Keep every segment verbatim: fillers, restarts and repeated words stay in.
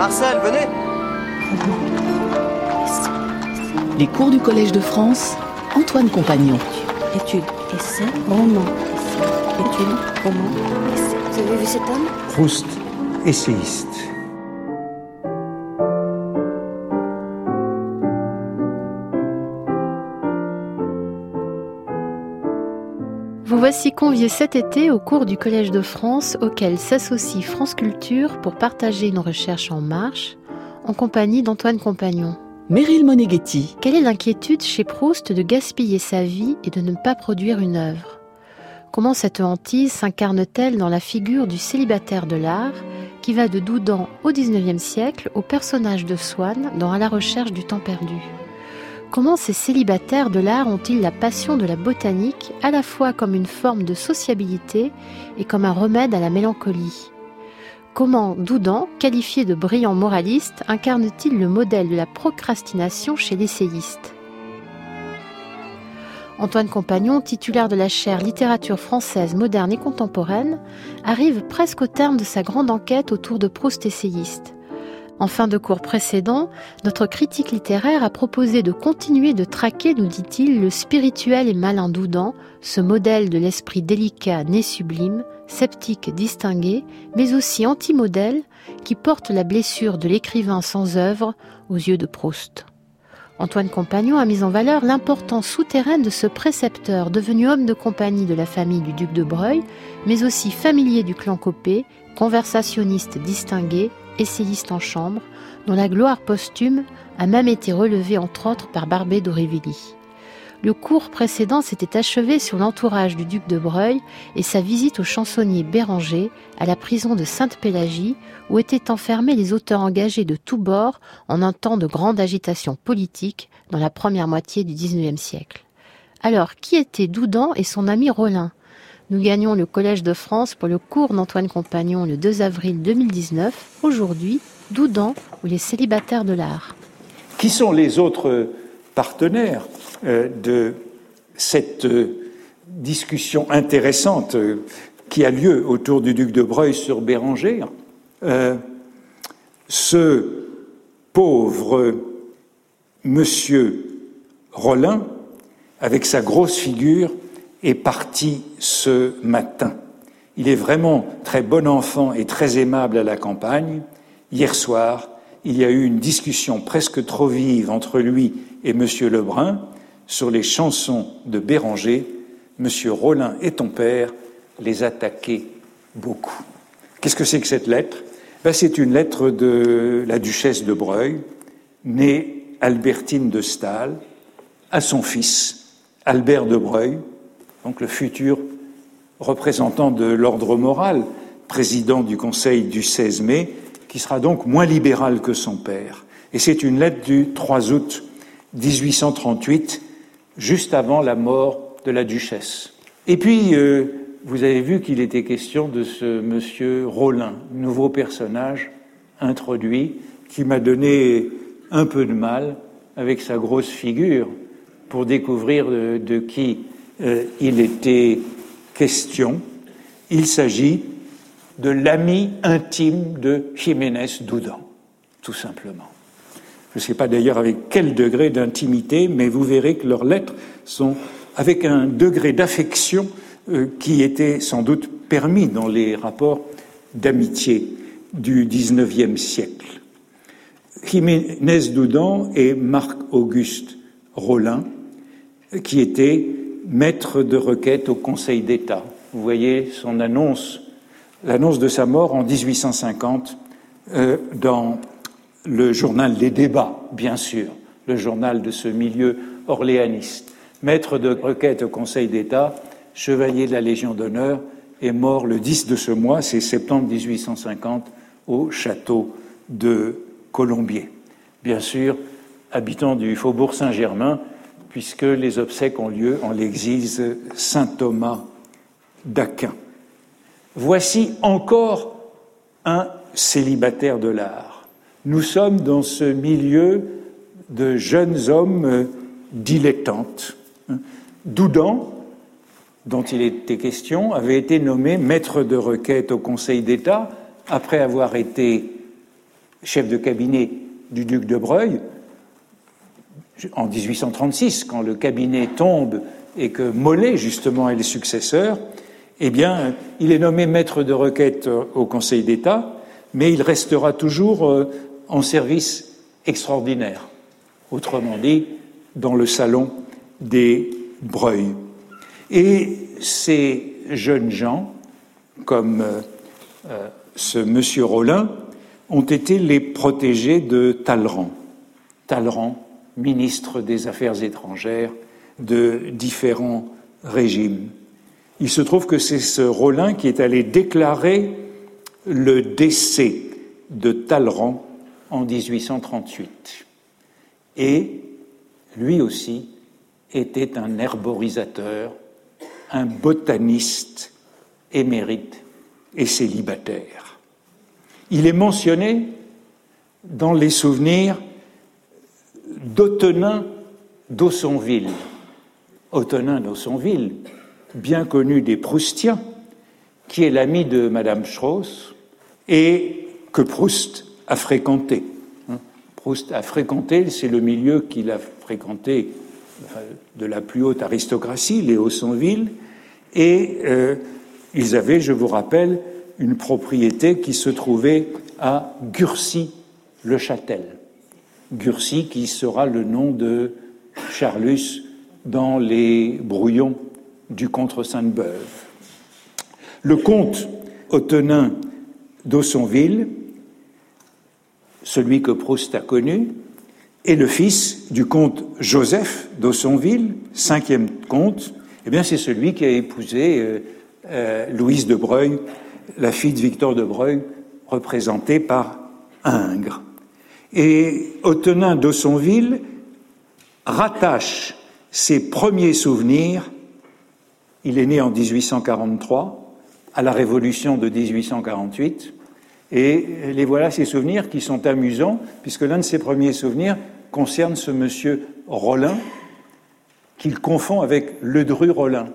Marcel, venez. Les cours du Collège de France, Antoine Compagnon. Étude, essai, roman. Étude, roman, essai. Vous avez vu cet homme ? Proust, essayiste. Vous voici conviés cet été au cours du Collège de France auquel s'associe France Culture pour partager nos recherches en marche, en compagnie d'Antoine Compagnon. Meryl Moneghetti. Quelle est l'inquiétude chez Proust de gaspiller sa vie et de ne pas produire une œuvre ? Comment cette hantise s'incarne-t-elle dans la figure du célibataire de l'art qui va de Doudan au dix-neuvième siècle au personnage de Swann dans À la recherche du temps perdu ? Comment ces célibataires de l'art ont-ils la passion de la botanique à la fois comme une forme de sociabilité et comme un remède à la mélancolie ? Comment Doudan, qualifié de brillant moraliste, incarne-t-il le modèle de la procrastination chez l'essayiste ? Antoine Compagnon, titulaire de la chaire Littérature française moderne et contemporaine, arrive presque au terme de sa grande enquête autour de Proust essayiste. En fin de cours précédent, notre critique littéraire a proposé de continuer de traquer, nous dit-il, le spirituel et malin Doudan, ce modèle de l'esprit délicat né sublime, sceptique distingué, mais aussi anti-modèle, qui porte la blessure de l'écrivain sans œuvre aux yeux de Proust. Antoine Compagnon a mis en valeur l'importance souterraine de ce précepteur devenu homme de compagnie de la famille du duc de Broglie, mais aussi familier du clan Copé, conversationniste distingué, essayiste en chambre, dont la gloire posthume a même été relevée entre autres par Barbé d'Aurevilly. Le cours précédent s'était achevé sur l'entourage du duc de Broglie et sa visite au chansonnier Béranger à la prison de Sainte-Pélagie, où étaient enfermés les auteurs engagés de tous bords en un temps de grande agitation politique dans la première moitié du dix-neuvième siècle. Alors, qui étaient Doudan et son ami Rollin ? Nous gagnons le Collège de France pour le cours d'Antoine Compagnon le deux avril deux mille dix-neuf. Aujourd'hui, Doudan ou les célibataires de l'art. Qui sont les autres partenaires euh, de cette euh, discussion intéressante euh, qui a lieu autour du duc de Broglie sur Béranger ? euh, Ce pauvre monsieur Rollin, avec sa grosse figure, est parti ce matin. Il est vraiment très bon enfant et très aimable à la campagne. Hier soir, il y a eu une discussion presque trop vive entre lui et Monsieur Lebrun sur les chansons de Béranger. Monsieur Rollin et ton père les attaquaient beaucoup. Qu'est-ce que c'est que cette lettre ? Ben, c'est une lettre de la duchesse de Broglie, née Albertine de Staël, à son fils, Albert de Broglie, donc le futur représentant de l'ordre moral, président du Conseil du seize mai, qui sera donc moins libéral que son père. Et c'est une lettre du trois août dix-huit cent trente-huit, juste avant la mort de la duchesse. Et puis, euh, vous avez vu qu'il était question de ce monsieur Rollin, nouveau personnage introduit, qui m'a donné un peu de mal avec sa grosse figure pour découvrir de, de qui Euh, il était question. Il s'agit de l'ami intime de Jiménez Doudan, tout simplement. Je ne sais pas d'ailleurs avec quel degré d'intimité, mais vous verrez que leurs lettres sont avec un degré d'affection euh, qui était sans doute permis dans les rapports d'amitié du dix-neuvième siècle. Jiménez Doudan et Marc-Auguste Rollin, qui étaient maître de requête au Conseil d'État. Vous voyez son annonce, l'annonce de sa mort en dix-huit cent cinquante euh, dans le journal Les Débats, bien sûr, le journal de ce milieu orléaniste. Maître de requête au Conseil d'État, chevalier de la Légion d'honneur, est mort le dix de ce mois, c'est septembre dix-huit cent cinquante, au château de Colombier. Bien sûr, habitant du faubourg Saint-Germain, puisque les obsèques ont lieu en l'église Saint-Thomas d'Aquin. Voici encore un célibataire de l'art. Nous sommes dans ce milieu de jeunes hommes dilettantes. Doudan, dont il était question, avait été nommé maître de requête au Conseil d'État après avoir été chef de cabinet du duc de Broglie, en dix-huit cent trente-six, quand le cabinet tombe et que Molé, justement, est le successeur, eh bien, il est nommé maître de requête au Conseil d'État, mais il restera toujours en service extraordinaire, autrement dit, dans le salon des Broglie. Et ces jeunes gens, comme euh, ce monsieur Rollin, ont été les protégés de Talleyrand. Talleyrand, ministre des Affaires étrangères de différents régimes. Il se trouve que c'est ce Rollin qui est allé déclarer le décès de Talleyrand en dix-huit cent trente-huit. Et lui aussi était un herborisateur, un botaniste émérite et célibataire. Il est mentionné dans les souvenirs d'Ottonin d'Aussonville. Ottonin d'Aussonville, bien connu des Proustiens, qui est l'ami de Madame Strauss et que Proust a fréquenté. Proust a fréquenté, c'est le milieu qu'il a fréquenté de la plus haute aristocratie, les Aussonville, et euh, ils avaient, je vous rappelle, une propriété qui se trouvait à Gurcy-le-Châtel. Gurcy qui sera le nom de Charlus dans les brouillons du Contre Sainte-Beuve. Le comte Ottonin d'Aussonville, celui que Proust a connu, est le fils du comte Joseph d'Aussonville, cinquième comte. Eh bien, c'est celui qui a épousé euh, euh, Louise de Broglie, la fille de Victor de Broglie, représentée par Ingres. Et Ottonin d'Aussonville rattache ses premiers souvenirs, il est né en dix-huit cent quarante-trois, à la Révolution de dix-huit cent quarante-huit, et les voilà ces souvenirs qui sont amusants, puisque l'un de ses premiers souvenirs concerne ce monsieur Rollin, qu'il confond avec Ledru Rollin.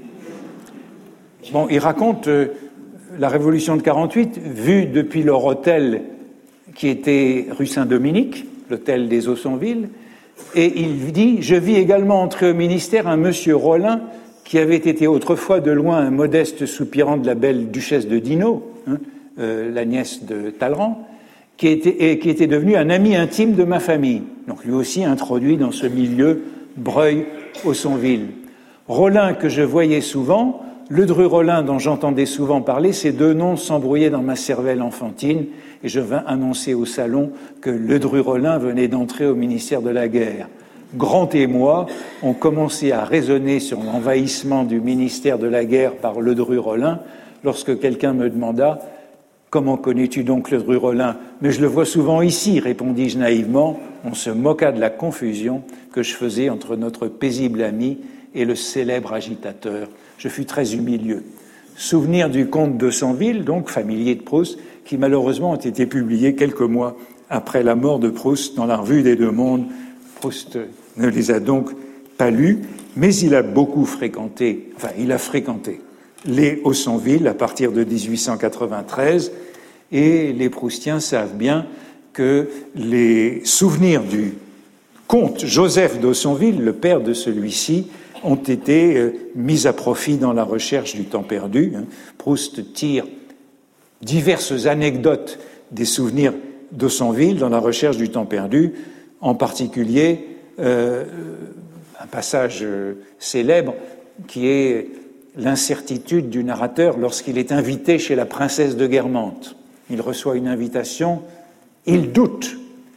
Bon, il raconte euh, la Révolution de quarante-huit, vue depuis leur hôtel qui était rue Saint-Dominique, l'hôtel des Aussonville, et il dit « Je vis également entrer au ministère un monsieur Rollin qui avait été autrefois de loin un modeste soupirant de la belle duchesse de Dinaud, hein, euh, la nièce de Talleyrand, qui était, et qui était devenu un ami intime de ma famille. » Donc lui aussi introduit dans ce milieu Broglie-Aussonville. Rollin que je voyais souvent, Ledru Rollin dont j'entendais souvent parler, ces deux noms s'embrouillaient dans ma cervelle enfantine, et je vins annoncer au salon que Ledru Rollin venait d'entrer au ministère de la Guerre. Grant et moi ont commencé à raisonner sur l'envahissement du ministère de la Guerre par Ledru Rollin lorsque quelqu'un me demanda « Comment connais-tu donc Ledru Rollin ?»« Mais je le vois souvent ici, répondis-je naïvement. On se moqua de la confusion que je faisais entre notre paisible ami et le célèbre agitateur. Je fus très humilieux. » Souvenir du comte d'Aussonville, donc familier de Proust, qui malheureusement ont été publiés quelques mois après la mort de Proust dans la Revue des Deux Mondes. Proust ne les a donc pas lus, mais il a beaucoup fréquenté, enfin il a fréquenté les Aussonville à partir de dix-huit cent quatre-vingt-treize, et les Proustiens savent bien que les souvenirs du comte Joseph d'Aussonville, le père de celui-ci, ont été mis à profit dans la recherche du temps perdu. Proust tire diverses anecdotes des souvenirs d'Aussonville dans la recherche du temps perdu, en particulier euh, un passage célèbre qui est l'incertitude du narrateur lorsqu'il est invité chez la princesse de Guermantes. Il reçoit une invitation, il doute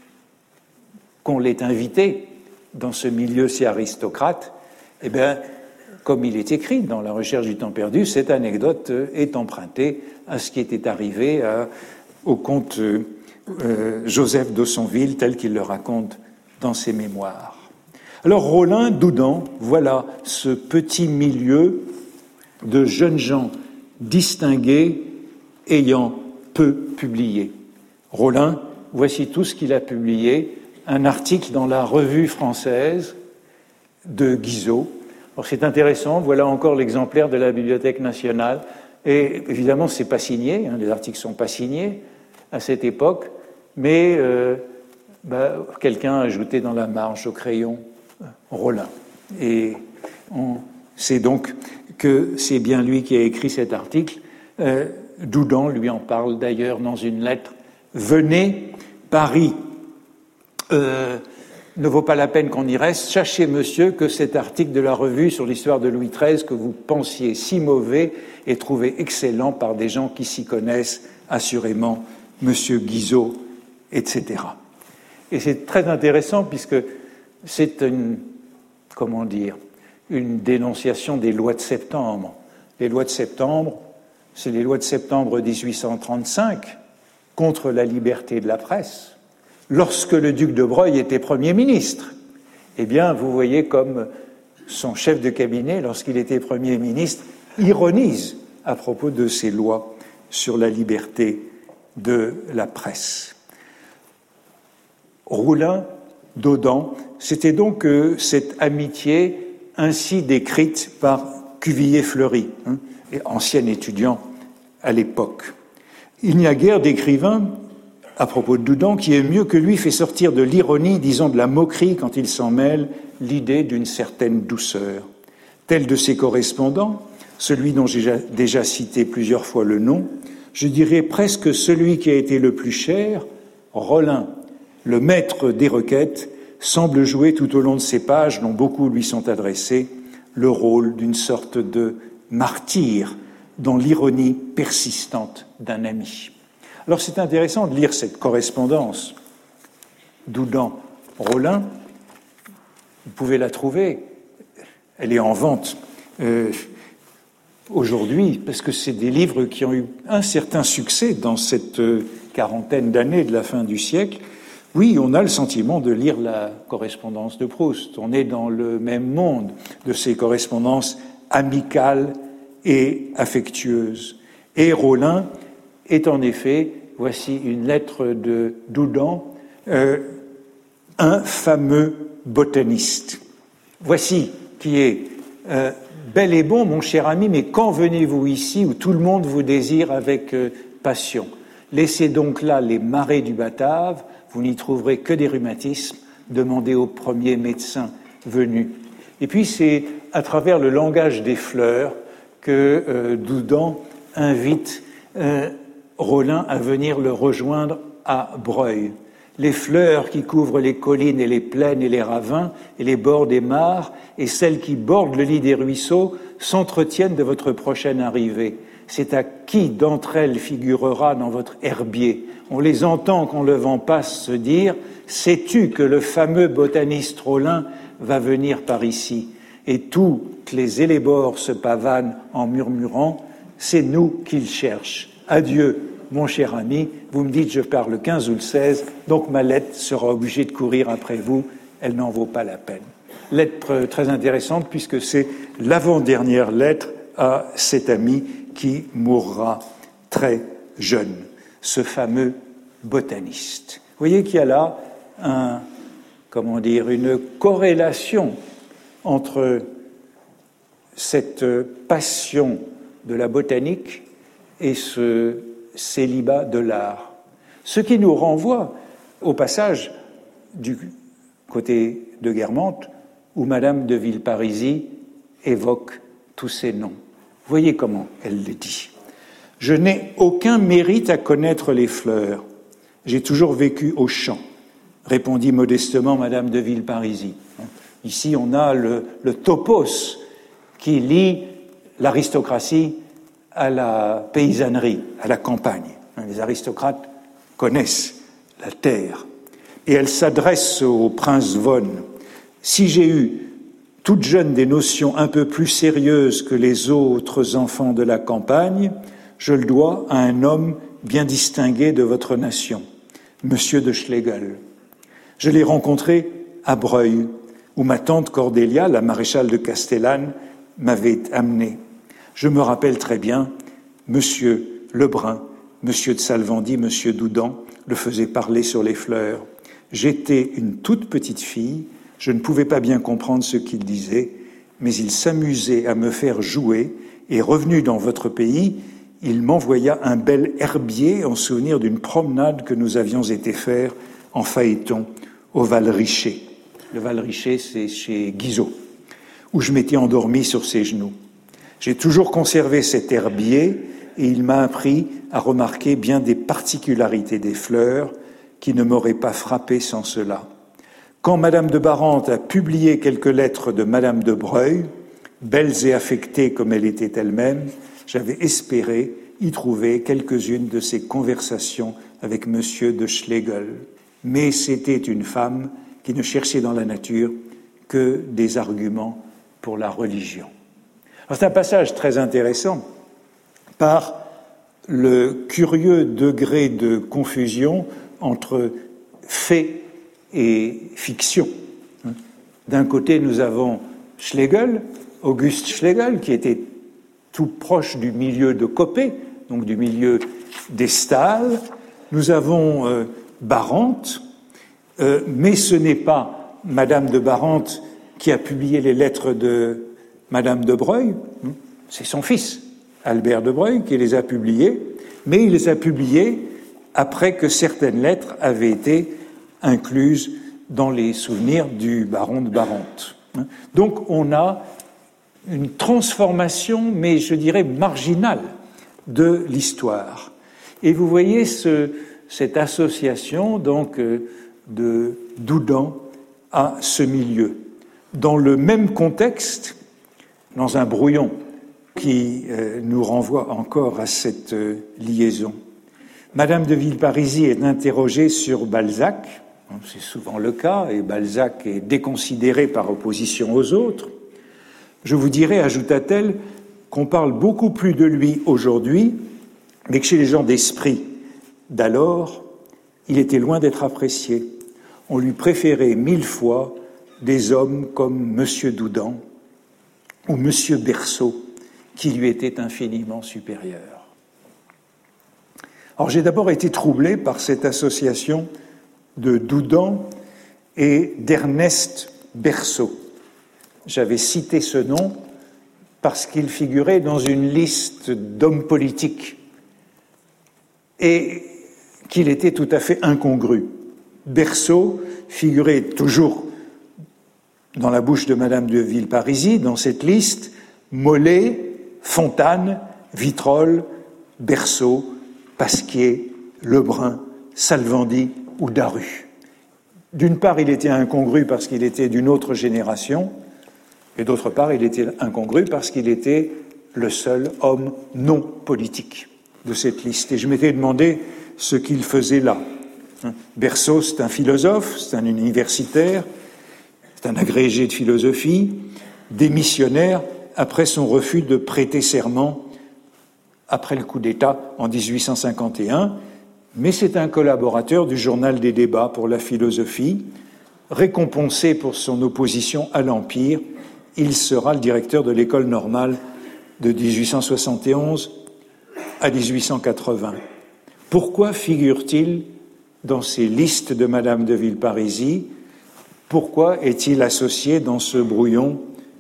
qu'on l'ait invité dans ce milieu si aristocrate. Eh bien, comme il est écrit dans la recherche du temps perdu, cette anecdote est empruntée à ce qui était arrivé à, au comte euh, Joseph d'Aussonville, tel qu'il le raconte dans ses mémoires. Alors, Rollin, Doudan, voilà ce petit milieu de jeunes gens distingués ayant peu publié. Rollin, voici tout ce qu'il a publié, un article dans la Revue française de Guizot. Alors c'est intéressant, voilà encore l'exemplaire de la Bibliothèque nationale, et évidemment c'est pas signé, hein, les articles sont pas signés à cette époque, mais euh, bah, quelqu'un a ajouté dans la marge au crayon Rollin. Et on sait donc que c'est bien lui qui a écrit cet article. Euh, Doudan lui en parle d'ailleurs dans une lettre. « Venez, Paris euh, ne vaut pas la peine qu'on y reste. Sachez, monsieur, que cet article de la revue sur l'histoire de Louis treize que vous pensiez si mauvais est trouvé excellent par des gens qui s'y connaissent, assurément, monsieur Guizot, et cetera » Et c'est très intéressant puisque c'est une, comment dire, une dénonciation des lois de septembre. Les lois de septembre, c'est les lois de septembre dix-huit cent trente-cinq contre la liberté de la presse. Lorsque le duc de Broglie était Premier ministre, eh bien, vous voyez comme son chef de cabinet, lorsqu'il était Premier ministre, ironise à propos de ces lois sur la liberté de la presse. Rollin, Doudan, c'était donc euh, cette amitié ainsi décrite par Cuvillier-Fleury, hein, ancien étudiant à l'époque. Il n'y a guère d'écrivain, à propos de Doudan, qui est mieux que lui fait sortir de l'ironie, disons de la moquerie quand il s'en mêle, l'idée d'une certaine douceur. Tel de ses correspondants, celui dont j'ai déjà cité plusieurs fois le nom, je dirais presque celui qui a été le plus cher, Rollin, le maître des requêtes, semble jouer tout au long de ces pages, dont beaucoup lui sont adressées, le rôle d'une sorte de martyr dans l'ironie persistante d'un ami. Alors c'est intéressant de lire cette correspondance Doudan-Rollin. Vous pouvez la trouver, elle est en vente euh, aujourd'hui, parce que c'est des livres qui ont eu un certain succès dans cette euh, quarantaine d'années de la fin du siècle. Oui, on a le sentiment de lire la correspondance de Proust. On est dans le même monde de ces correspondances amicales et affectueuses. Et Rollin est en effet, voici une lettre de Doudan, euh, un fameux botaniste. Voici qui est euh, « Bel et bon, mon cher ami, mais quand venez-vous ici où tout le monde vous désire avec euh, passion? Laissez donc là les marais du Batave, vous n'y trouverez que des rhumatismes, demandez au premier médecin venu. » Et puis c'est à travers le langage des fleurs que euh, Doudan invite euh, Rollin à venir le rejoindre à Broglie. Les fleurs qui couvrent les collines et les plaines et les ravins et les bords des mares et celles qui bordent le lit des ruisseaux s'entretiennent de votre prochaine arrivée. C'est à qui d'entre elles figurera dans votre herbier. On les entend quand le vent passe se dire « Sais-tu que le fameux botaniste Rollin va venir par ici ?» Et toutes les élébores se pavanent en murmurant « C'est nous qu'il cherche. Adieu, mon cher ami, vous me dites je pars le quinze ou le seize, donc ma lettre sera obligée de courir après vous, elle n'en vaut pas la peine. » Lettre très intéressante puisque c'est l'avant-dernière lettre à cet ami qui mourra très jeune, ce fameux botaniste. Vous voyez qu'il y a là un, comment dire, une corrélation entre cette passion de la botanique et ce célibat de l'art. Ce qui nous renvoie au passage du côté de Guermantes où Madame de Villeparisis évoque tous ces noms. Voyez comment elle le dit. « Je n'ai aucun mérite à connaître les fleurs. J'ai toujours vécu aux champs, répondit modestement Madame de Villeparisis. Ici, on a le, le topos qui lie l'aristocratie à la paysannerie, à la campagne. Les aristocrates connaissent la terre. Et elle s'adresse au prince von. Si j'ai eu, toute jeune, des notions un peu plus sérieuses que les autres enfants de la campagne, je le dois à un homme bien distingué de votre nation, Monsieur de Schlegel. Je l'ai rencontré à Broglie, où ma tante Cordélia, la maréchale de Castellane, m'avait amené. Je me rappelle très bien, Monsieur Lebrun, Monsieur de Salvandy, Monsieur Doudan le faisaient parler sur les fleurs. J'étais une toute petite fille, je ne pouvais pas bien comprendre ce qu'il disait, mais il s'amusait à me faire jouer, et revenu dans votre pays, il m'envoya un bel herbier en souvenir d'une promenade que nous avions été faire en phaéton au Val-Richer. Le Val-Richer, c'est chez Guizot, où je m'étais endormi sur ses genoux. J'ai toujours conservé cet herbier et il m'a appris à remarquer bien des particularités des fleurs qui ne m'auraient pas frappé sans cela. Quand Madame de Barante a publié quelques lettres de Madame de Breuil, belles et affectées comme elle était elle-même, j'avais espéré y trouver quelques-unes de ses conversations avec Monsieur de Schlegel. Mais c'était une femme qui ne cherchait dans la nature que des arguments pour la religion. Alors c'est un passage très intéressant par le curieux degré de confusion entre fait et fiction. D'un côté, nous avons Schlegel, Auguste Schlegel, qui était tout proche du milieu de Coppet, donc du milieu des Stalles. Nous avons euh, Barante, euh, mais ce n'est pas Madame de Barante qui a publié les lettres de Madame de Breuil, c'est son fils, Albert de Breuil, qui les a publiées, mais il les a publiées après que certaines lettres avaient été incluses dans les souvenirs du baron de Barante. Donc on a une transformation, mais je dirais marginale, de l'histoire. Et vous voyez ce, cette association donc de Doudan à ce milieu. Dans le même contexte, dans un brouillon qui euh, nous renvoie encore à cette euh, liaison, Madame de Villeparisis est interrogée sur Balzac, c'est souvent le cas, et Balzac est déconsidéré par opposition aux autres. Je vous dirai, ajouta-t-elle, qu'on parle beaucoup plus de lui aujourd'hui, mais que chez les gens d'esprit d'alors, il était loin d'être apprécié. On lui préférait mille fois des hommes comme Monsieur Doudan ou Monsieur Berceau, qui lui étaient infiniment supérieurs. Alors j'ai d'abord été troublé par cette association de Doudan et d'Ernest Berceau. J'avais cité ce nom parce qu'il figurait dans une liste d'hommes politiques et qu'il était tout à fait incongru. Berceau figurait toujours dans la bouche de Madame de Villeparisis, dans cette liste, Molé, Fontane, Vitrolles, Berceau, Pasquier, Lebrun, Salvandi ou Daru. D'une part, il était incongru parce qu'il était d'une autre génération, et d'autre part, il était incongru parce qu'il était le seul homme non politique de cette liste. Et je m'étais demandé ce qu'il faisait là. Berceau, c'est un philosophe, c'est un universitaire, c'est un agrégé de philosophie, démissionnaire après son refus de prêter serment après le coup d'État en dix-huit cent cinquante et un, mais c'est un collaborateur du Journal des débats pour la philosophie, récompensé pour son opposition à l'Empire. Il sera le directeur de l'école normale de dix-huit cent soixante et onze à dix-huit cent quatre-vingts. Pourquoi figure-t-il dans ces listes de Madame de Villeparisis? Pourquoi est-il associé dans ce brouillon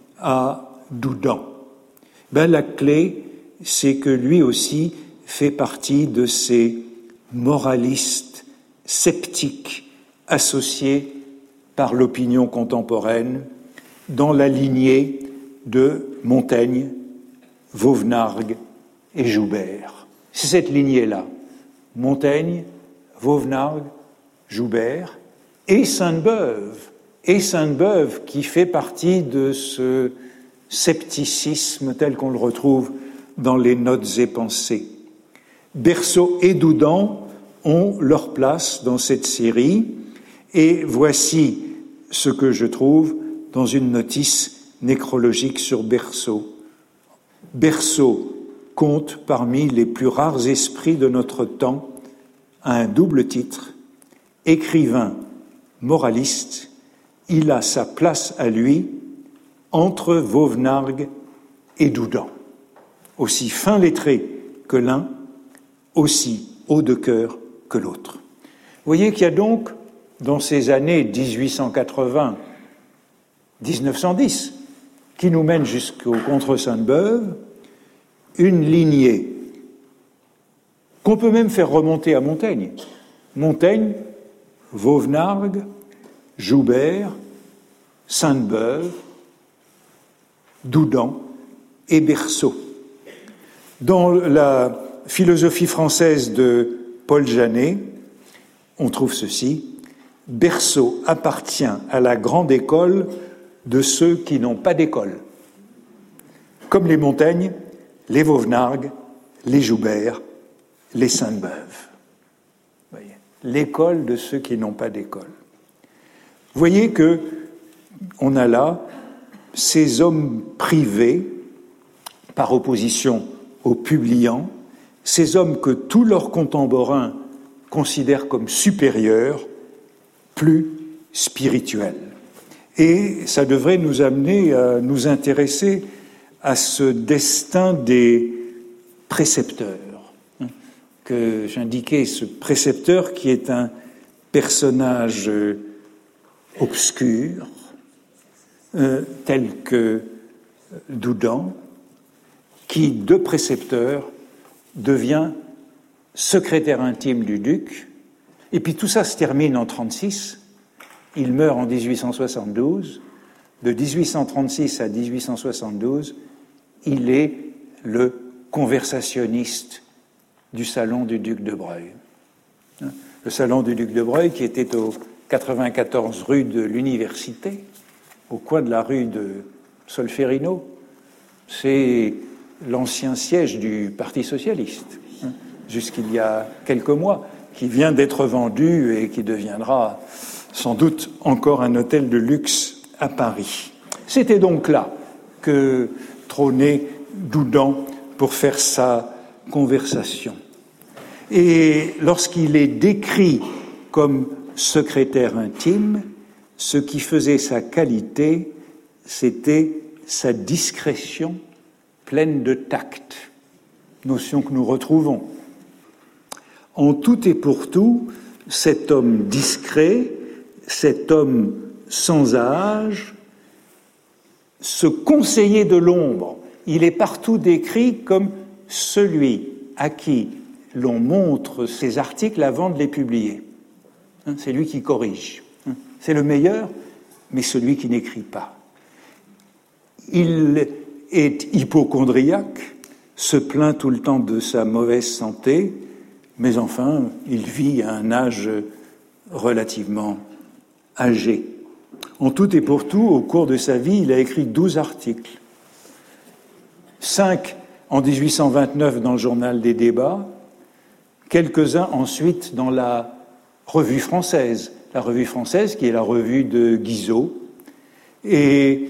à Doudan? Ben, la clé, c'est que lui aussi fait partie de ces moralistes sceptiques associés par l'opinion contemporaine dans la lignée de Montaigne, Vauvenargues et Joubert. C'est cette lignée-là, Montaigne, Vauvenargues, Joubert et Sainte-Beuve, et Sainte-Beuve qui fait partie de ce scepticisme tel qu'on le retrouve dans les Notes et Pensées. Berceau et Doudan ont leur place dans cette série, et voici ce que je trouve dans une notice nécrologique sur Berceau. Berceau compte parmi les plus rares esprits de notre temps à un double titre, écrivain, moraliste. Il a sa place à lui entre Vauvenargues et Doudan. Aussi fin lettré que l'un, aussi haut de cœur que l'autre. Vous voyez qu'il y a donc, dans ces années dix-huit cent quatre-vingts, dix-neuf cent dix, qui nous mènent jusqu'au contre Sainte-Beuve, une lignée qu'on peut même faire remonter à Montaigne. Montaigne, Vauvenargues, Joubert, Sainte-Beuve, Doudan et Berceau. Dans la philosophie française de Paul Janet, on trouve ceci: Berceau appartient à la grande école de ceux qui n'ont pas d'école, comme les Montaigne, les Vauvenargues, les Joubert, les Sainte-Beuve. Voyez, l'école de ceux qui n'ont pas d'école. Vous voyez que on a là ces hommes privés, par opposition aux publiants, ces hommes que tous leurs contemporains considèrent comme supérieurs, plus spirituels. Et ça devrait nous amener à nous intéresser à ce destin des précepteurs, hein, que j'indiquais, ce précepteur qui est un personnage obscur, euh, tel que Doudan, qui, de précepteur, devient secrétaire intime du duc. Et puis tout ça se termine en trente-six. Il meurt en dix-huit cent soixante-douze. De dix-huit cent trente-six à dix-huit cent soixante-douze, il est le conversationniste du salon du duc de Breuil. Le salon du duc de Breuil, qui était au quatre-vingt-quatorze rue de l'Université, au coin de la rue de Solferino. C'est l'ancien siège du Parti socialiste, hein, jusqu'il y a quelques mois, qui vient d'être vendu et qui deviendra sans doute encore un hôtel de luxe à Paris. C'était donc là que trônait Doudan pour faire sa conversation. Et lorsqu'il est décrit comme secrétaire intime, ce qui faisait sa qualité, c'était sa discrétion pleine de tact, notion que nous retrouvons. En tout et pour tout, cet homme discret, cet homme sans âge, ce conseiller de l'ombre, il est partout décrit comme celui à qui l'on montre ses articles avant de les publier. C'est lui qui corrige. C'est le meilleur, mais celui qui n'écrit pas. Il est hypocondriaque, se plaint tout le temps de sa mauvaise santé, mais enfin, il vit à un âge relativement âgé. En tout et pour tout, au cours de sa vie, il a écrit douze articles. Cinq en dix-huit cent vingt-neuf dans le journal des débats, quelques-uns ensuite dans la Revue française, la Revue française qui est la revue de Guizot, et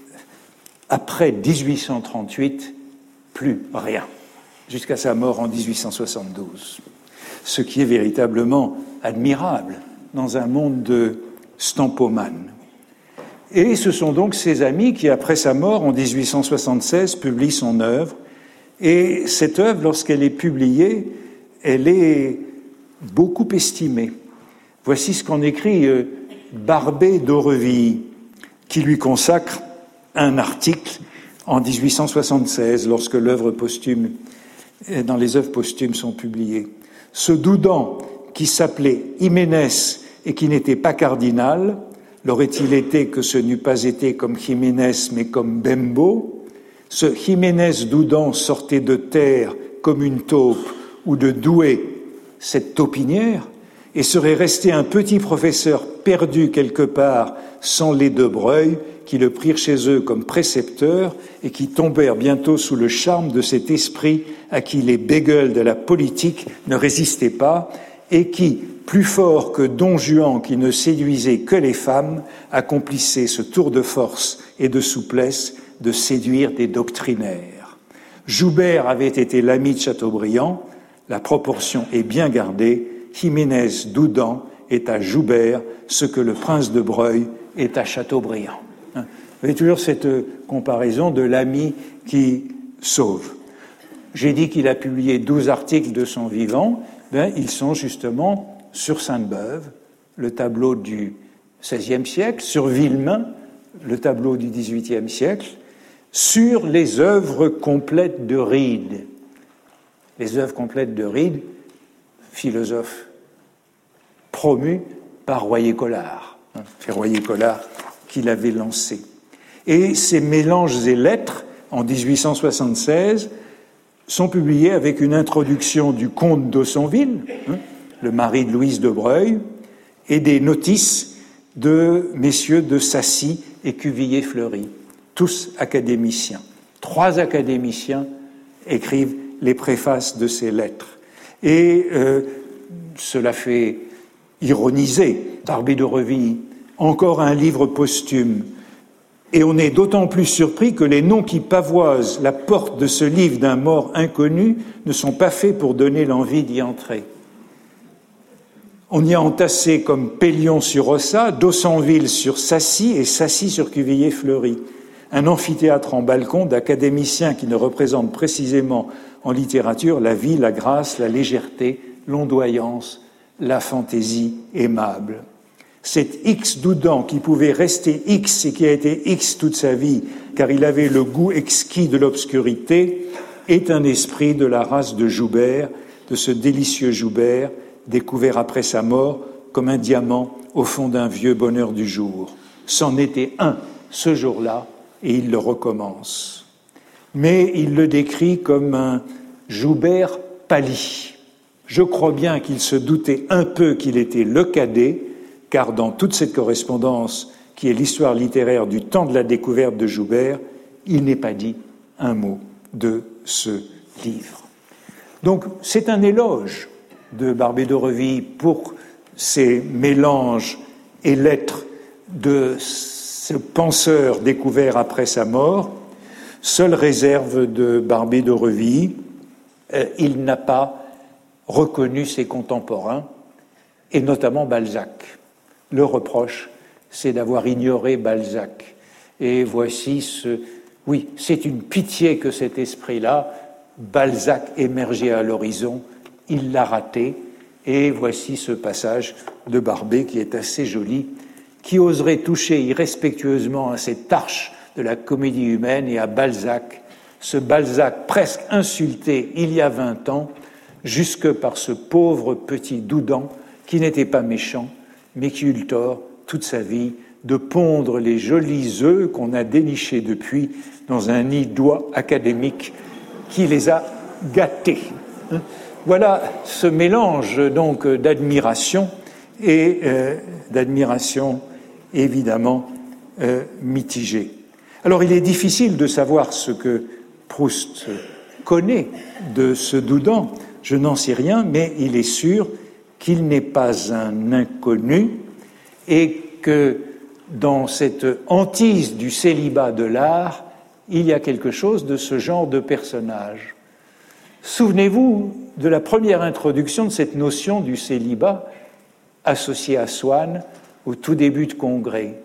après dix-huit cent trente-huit, plus rien, jusqu'à sa mort en dix-huit cent soixante-douze. Ce qui est véritablement admirable dans un monde de stampomanes. Et ce sont donc ses amis qui, après sa mort en dix-huit cent soixante-seize, publient son œuvre. Et cette œuvre, lorsqu'elle est publiée, elle est beaucoup estimée. Voici ce qu'en écrit euh, Barbé d'Aurevilly, qui lui consacre un article en dix-huit cent soixante-seize, lorsque l'œuvre posthume, dans les œuvres posthumes sont publiées. Ce Doudan, qui s'appelait Jiménez et qui n'était pas cardinal, l'aurait-il été que ce n'eût pas été comme Jiménez, mais comme Bembo? Ce Jiménez Doudan sortait de terre comme une taupe, ou de Douai, cette taupinière, et serait resté un petit professeur perdu quelque part sans les de Breuil, qui le prirent chez eux comme précepteur et qui tombèrent bientôt sous le charme de cet esprit à qui les bégueules de la politique ne résistaient pas et qui, plus fort que Don Juan qui ne séduisait que les femmes, accomplissait ce tour de force et de souplesse de séduire des doctrinaires. Joubert avait été l'ami de Chateaubriand, la proportion est bien gardée, Jiménez Doudan est à Joubert ce que le prince de Breuil est à Chateaubriand. Vous avez toujours cette comparaison de l'ami qui sauve. J'ai dit qu'il a publié douze articles de son vivant, ben, ils sont justement sur Sainte-Beuve, le tableau du seizième siècle, sur Villemain, le tableau du dix-huitième siècle, sur les œuvres complètes de Reed. Les œuvres complètes de Reed, philosophe promu par Royer-Collard. C'est Royer-Collard qui l'avait lancé. Et ces mélanges et lettres, en dix-huit cent soixante-seize, sont publiés avec une introduction du comte d'Haussonville, hein, le mari de Louise de Broglie, et des notices de messieurs de Sacy et Cuvillier-Fleury, tous académiciens. Trois académiciens écrivent les préfaces de ces lettres. Et euh, cela fait ironiser Barbey d'Aurevilly, encore un livre posthume. Et on est d'autant plus surpris que les noms qui pavoisent la porte de ce livre d'un mort inconnu ne sont pas faits pour donner l'envie d'y entrer. On y a entassé comme Pellion sur Ossa, d'Haussonville sur Sacy et Sacy sur Cuvillier-Fleury. Un amphithéâtre en balcon d'académiciens qui ne représentent précisément en littérature la vie, la grâce, la légèreté, l'ondoyance, la fantaisie aimable. Cet X Doudan qui pouvait rester X et qui a été X toute sa vie, car il avait le goût exquis de l'obscurité, est un esprit de la race de Joubert, de ce délicieux Joubert, découvert après sa mort comme un diamant au fond d'un vieux bonheur du jour. C'en était un ce jour-là, et il le recommence. Mais il le décrit comme un Joubert pâli. Je crois bien qu'il se doutait un peu qu'il était le cadet, car dans toute cette correspondance, qui est l'histoire littéraire du temps de la découverte de Joubert, il n'est pas dit un mot de ce livre. Donc, c'est un éloge de Barbey d'Aurevilly pour ces mélanges et lettres de ce penseur découvert après sa mort. Seule réserve de Barbey d'Aurevilly, euh, il n'a pas reconnu ses contemporains, et notamment Balzac. Le reproche, c'est d'avoir ignoré Balzac. Et voici ce... Oui, c'est une pitié que cet esprit-là, Balzac émergeait à l'horizon, il l'a raté, et voici ce passage de Barbey qui est assez joli. Qui oserait toucher irrespectueusement à cette arche de la comédie humaine et à Balzac, ce Balzac presque insulté il y a vingt ans, jusque par ce pauvre petit Doudan qui n'était pas méchant, mais qui eut le tort, toute sa vie, de pondre les jolis œufs qu'on a dénichés depuis dans un nid d'oies académique qui les a gâtés. Voilà ce mélange donc d'admiration et euh, d'admiration évidemment euh, mitigée. Alors il est difficile de savoir ce que Proust connaît de ce Doudan, je n'en sais rien, mais il est sûr qu'il n'est pas un inconnu et que dans cette hantise du célibat de l'art, il y a quelque chose de ce genre de personnage. Souvenez-vous de la première introduction de cette notion du célibat associée à Swann au tout début de Congrès.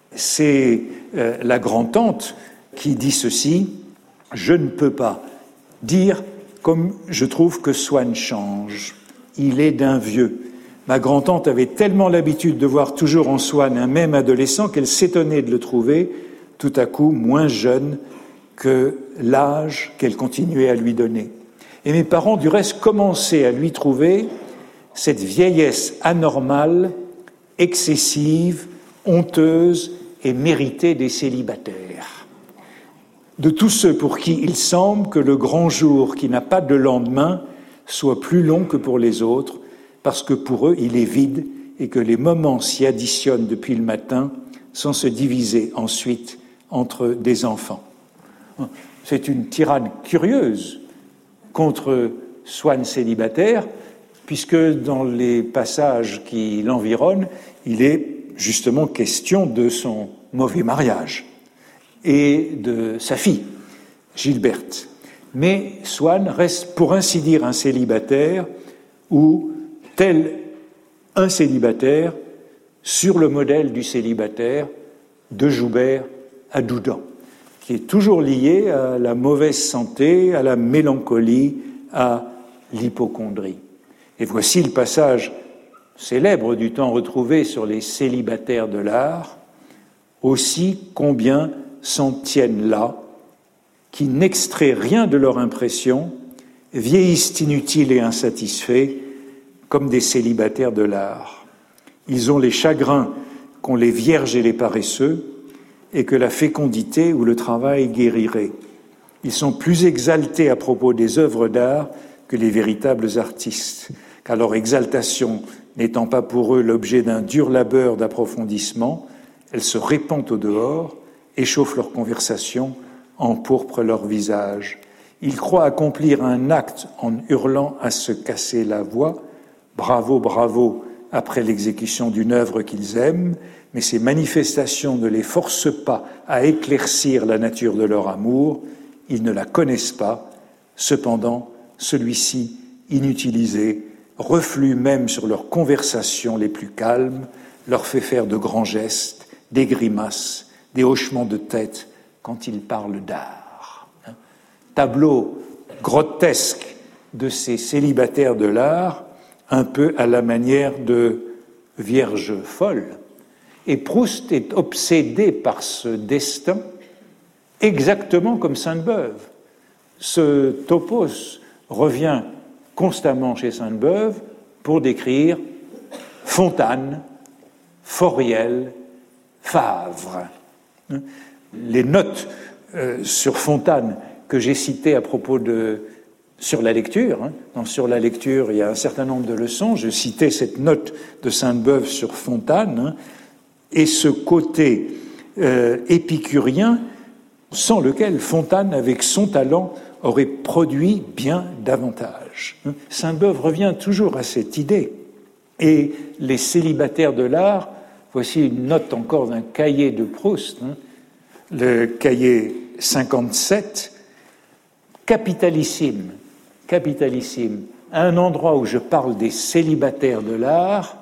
C'est euh, la grand-tante qui dit ceci: « Je ne peux pas dire comme je trouve que Swann change. Il est d'un vieux. Ma grand-tante avait tellement l'habitude de voir toujours en Swann un même adolescent qu'elle s'étonnait de le trouver tout à coup moins jeune que l'âge qu'elle continuait à lui donner. Et mes parents, du reste, commençaient à lui trouver cette vieillesse anormale, excessive, honteuse et méritée des célibataires. De tous ceux pour qui il semble que le grand jour qui n'a pas de lendemain soit plus long que pour les autres, parce que pour eux il est vide et que les moments s'y additionnent depuis le matin sans se diviser ensuite entre des enfants. » C'est une tirade curieuse contre Swann célibataire, puisque dans les passages qui l'environnent, il est justement question de son mauvais mariage et de sa fille, Gilberte. Mais Swann reste, pour ainsi dire, un célibataire, ou tel un célibataire, sur le modèle du célibataire de Joubert à Doudan, qui est toujours lié à la mauvaise santé, à la mélancolie, à l'hypocondrie. Et voici le passage célèbre du temps retrouvé sur les célibataires de l'art. Aussi combien s'en tiennent là, qui n'extraient rien de leur impression, vieillissent inutiles et insatisfaits, comme des célibataires de l'art. Ils ont les chagrins qu'ont les vierges et les paresseux, et que la fécondité ou le travail guérirait. Ils sont plus exaltés à propos des œuvres d'art que les véritables artistes, car leur exaltation n'étant pas pour eux l'objet d'un dur labeur d'approfondissement, elle se répand au dehors, échauffe leur conversation, empourpre leur visage. Ils croient accomplir un acte en hurlant à se casser la voix, bravo, bravo, après l'exécution d'une œuvre qu'ils aiment, mais ces manifestations ne les forcent pas à éclaircir la nature de leur amour, ils ne la connaissent pas, cependant, celui-ci, inutilisé, reflue même sur leurs conversations les plus calmes, leur fait faire de grands gestes, des grimaces, des hochements de tête quand ils parlent d'art. Tableau grotesque de ces célibataires de l'art, un peu à la manière de vierges folles. Et Proust est obsédé par ce destin, exactement comme Sainte-Beuve. Ce topos revient constamment chez Sainte-Beuve pour décrire Fontane, Fauriel, Favre. Les notes euh, sur Fontane que j'ai citées à propos de sur la lecture, hein, dans Sur la lecture, il y a un certain nombre de leçons, je citais cette note de Sainte-Beuve sur Fontane, hein, et ce côté euh, épicurien sans lequel Fontane, avec son talent, aurait produit bien davantage. Sainte-Beuve revient toujours à cette idée. Et les célibataires de l'art, voici une note encore d'un cahier de Proust, hein, le cahier cinquante-sept, capitalissime, capitalissime, à un endroit où je parle des célibataires de l'art,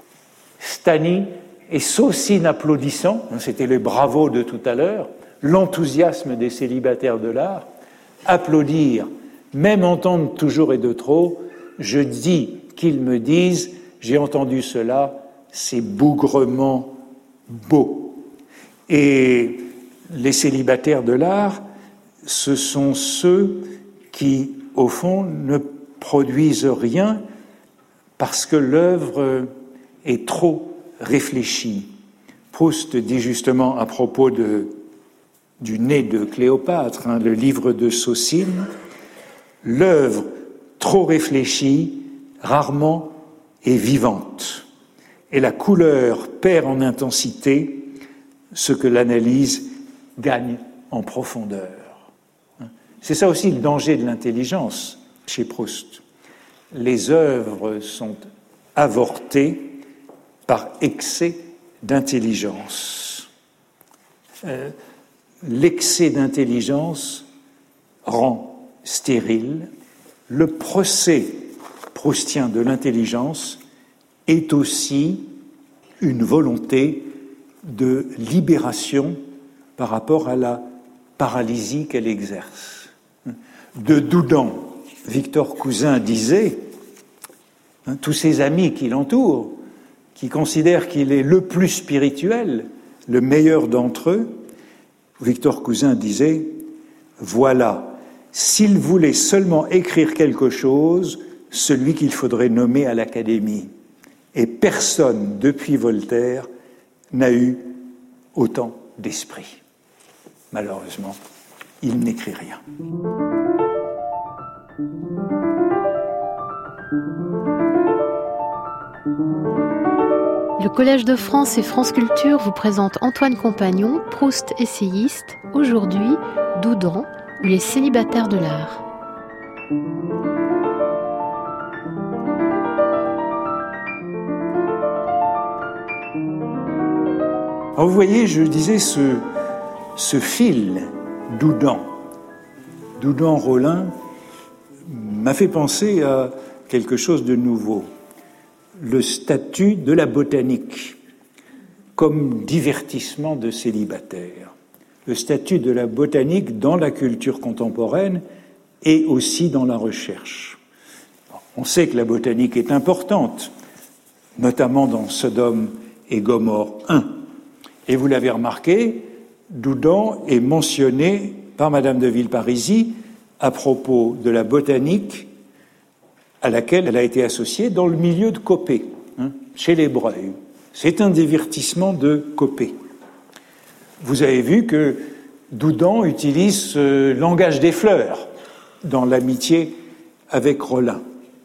Stani et Saucine applaudissant, c'était le bravo de tout à l'heure, l'enthousiasme des célibataires de l'art, applaudir, même entendre toujours et de trop, je dis qu'ils me disent, j'ai entendu cela, c'est bougrement beau. Et les célibataires de l'art, ce sont ceux qui, au fond, ne produisent rien parce que l'œuvre est trop réfléchie. Proust dit justement à propos de, du nez de Cléopâtre, hein, le livre de Saucine, l'œuvre trop réfléchie, rarement est vivante, et la couleur perd en intensité ce que l'analyse gagne en profondeur. C'est ça aussi le danger de l'intelligence chez Proust. Les œuvres sont avortées par excès d'intelligence. Euh, l'excès d'intelligence rend stérile. Le procès proustien de l'intelligence est aussi une volonté de libération par rapport à la paralysie qu'elle exerce. De Doudan, Victor Cousin disait, hein, tous ses amis qui l'entourent, qui considèrent qu'il est le plus spirituel, le meilleur d'entre eux, Victor Cousin disait, voilà, s'il voulait seulement écrire quelque chose, celui qu'il faudrait nommer à l'Académie. Et personne, depuis Voltaire, n'a eu autant d'esprit. Malheureusement, il n'écrit rien. Le Collège de France et France Culture vous présente Antoine Compagnon, Proust essayiste, aujourd'hui Doudan ou les célibataires de l'art. Alors vous voyez, je disais ce, ce fil Doudan, Doudan-Rollin m'a fait penser à quelque chose de nouveau. Le statut de la botanique comme divertissement de célibataire. Le statut de la botanique dans la culture contemporaine et aussi dans la recherche. On sait que la botanique est importante, notamment dans Sodome et Gomorrhe un. Et vous l'avez remarqué, Doudan est mentionné par Madame de Villeparisis à propos de la botanique à laquelle elle a été associée dans le milieu de Copé, hein, chez les Breuil. C'est un divertissement de Copé. Vous avez vu que Doudan utilise ce langage des fleurs dans l'amitié avec Rollin.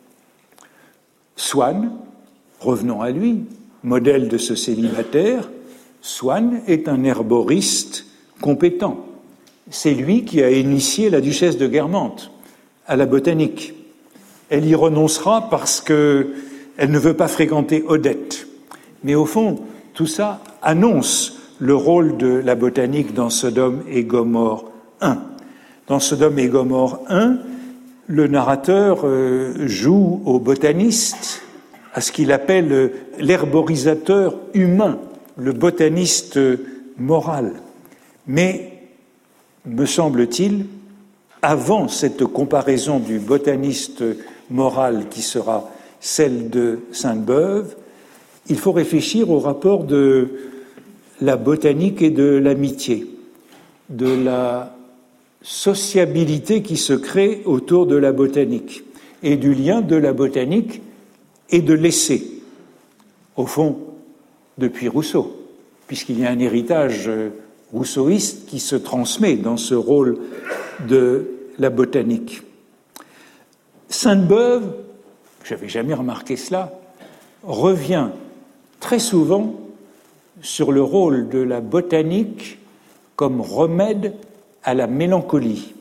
Swann, revenons à lui, modèle de ce célibataire, Swann est un herboriste compétent. C'est lui qui a initié la duchesse de Guermantes à la botanique. Elle y renoncera parce qu'elle ne veut pas fréquenter Odette. Mais au fond, tout ça annonce le rôle de la botanique dans Sodome et Gomorrhe un. Dans Sodome et Gomorrhe un, le narrateur euh, joue au botaniste, à ce qu'il appelle l'herborisateur humain, le botaniste moral. Mais, me semble-t-il, avant cette comparaison du botaniste moral qui sera celle de Sainte-Beuve, il faut réfléchir au rapport de la botanique et de l'amitié, de la sociabilité qui se crée autour de la botanique et du lien de la botanique et de l'essai, au fond, depuis Rousseau, puisqu'il y a un héritage rousseauiste qui se transmet dans ce rôle de la botanique. Sainte-Beuve, je n'avais jamais remarqué cela, revient très souvent sur le rôle de la botanique comme remède à la mélancolie.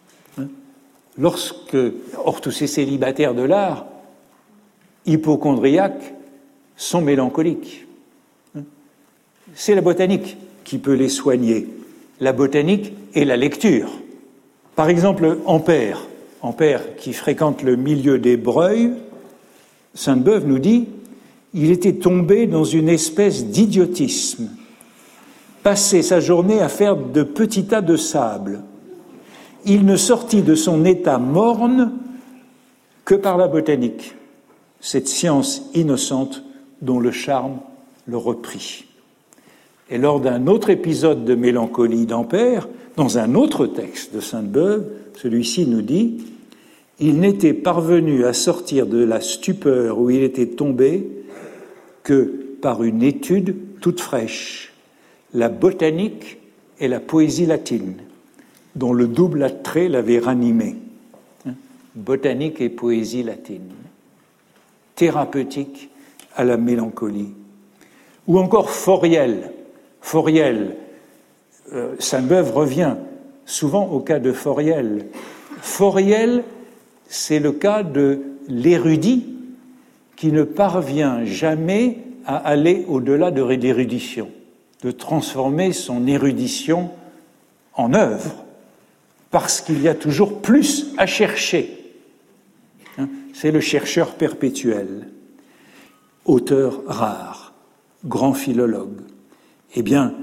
Lorsque, or tous ces célibataires de l'art, hypocondriaques, sont mélancoliques. C'est la botanique qui peut les soigner. La botanique et la lecture. Par exemple, Ampère, Ampère qui fréquente le milieu des Breuil, Sainte-Beuve nous dit « Il était tombé dans une espèce d'idiotisme, passait sa journée à faire de petits tas de sable. Il ne sortit de son état morne que par la botanique, cette science innocente dont le charme le reprit. » Et lors d'un autre épisode de mélancolie d'Ampère, dans un autre texte de Sainte-Beuve, celui-ci nous dit « Il n'était parvenu à sortir de la stupeur où il était tombé que par une étude toute fraîche, la botanique et la poésie latine, dont le double attrait l'avait ranimé. » Botanique et poésie latine, thérapeutique à la mélancolie. Ou encore Fauriel. Fauriel, euh, Sainte-Beuve revient souvent au cas de Fauriel. Fauriel, c'est le cas de l'érudit qui ne parvient jamais à aller au-delà de l'érudition, de transformer son érudition en œuvre, parce qu'il y a toujours plus à chercher. Hein, c'est le chercheur perpétuel, auteur rare, grand philologue. Eh bien,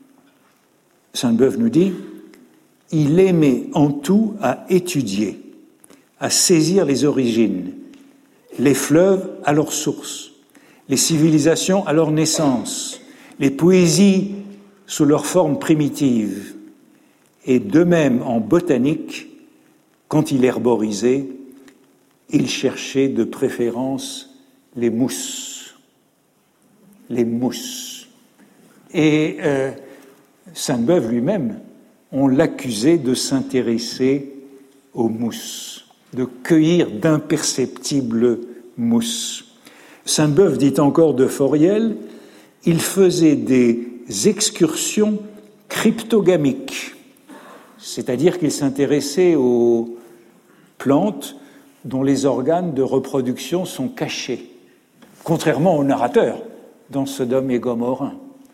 Sainte-Beuve nous dit « Il aimait en tout à étudier, à saisir les origines, les fleuves à leur source, les civilisations à leur naissance, les poésies sous leur forme primitive, et de même en botanique, quand il herborisait, il cherchait de préférence les mousses. Les mousses. » Et euh, Sainte-Beuve lui-même, on l'accusait de s'intéresser aux mousses, de cueillir d'imperceptibles mousses. Sainte-Beuve dit encore de Fauriel, il faisait des excursions cryptogamiques, c'est-à-dire qu'il s'intéressait aux plantes dont les organes de reproduction sont cachés, contrairement au narrateur dans Sodome et Gomorrhe.